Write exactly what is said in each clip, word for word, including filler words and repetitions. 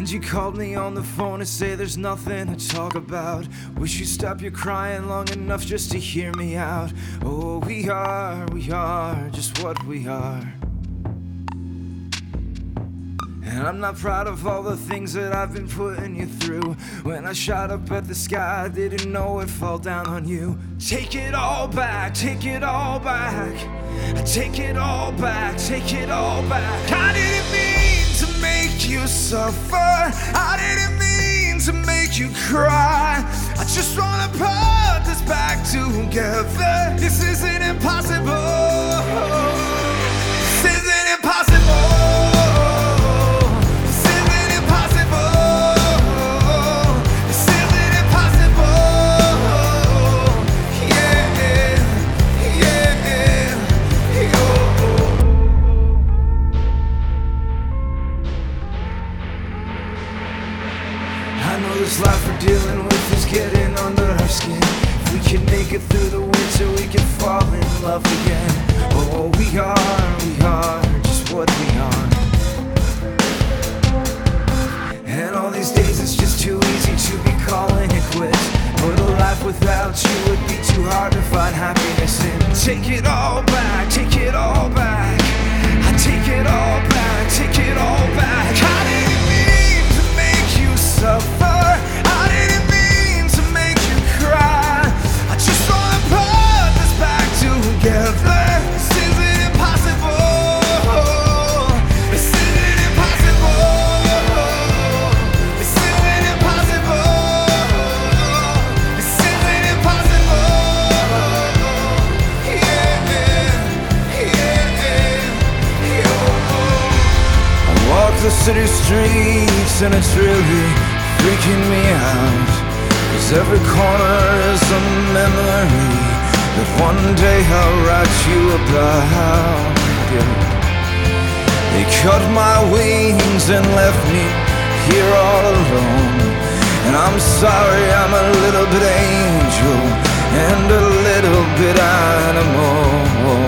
And you called me on the phone to say there's nothing to talk about. Wish you'd stop your crying long enough just to hear me out. Oh, we are, we are just what we are. And I'm not proud of all the things that I've been putting you through. When I shot up at the sky, I didn't know it'd fall down on you. Take it all back, take it all back. Take it all back, take it all back. I didn't mean to make you suffer. I didn't mean to make you cry. I just wanna put this back together. This isn't impossible. This isn't impossible. I know this life we're dealing with is getting under our skin. If we can make it through the winter, we can fall in love again. Oh, we are, we are just what we are. And all these days it's just too easy to be calling it quits. But a life without you would be too hard to find happiness in. Take it all back, take it all back. I take it all back, take it all back. I didn't mean to make you suffer. I didn't mean to make you cry. I just wanna put this back together. This isn't impossible. This isn't impossible. This isn't impossible. This isn't impossible. Yeah, yeah, yeah. I walk the city streets and it's really freaking me out. 'Cause every corner is a memory that one day I'll write you about. Yeah. They cut my wings and left me here all alone. And I'm sorry, I'm a little bit angel and a little bit animal.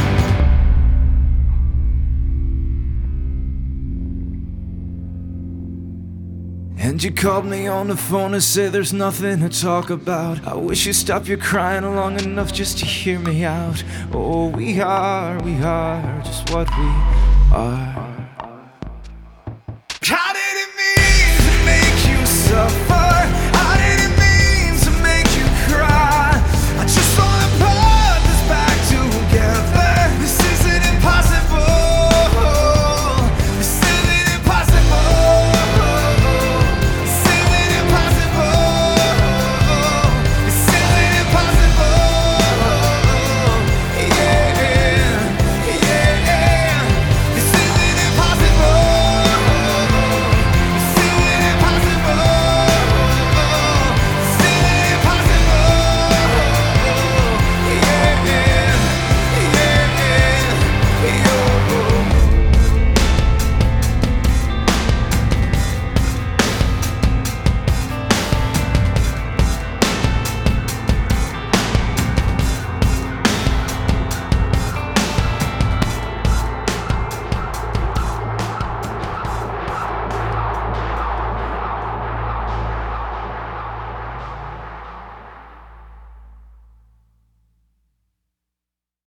And you called me on the phone to say there's nothing to talk about. I wish you'd stop your crying long enough just to hear me out. Oh, we are, we are just what we are.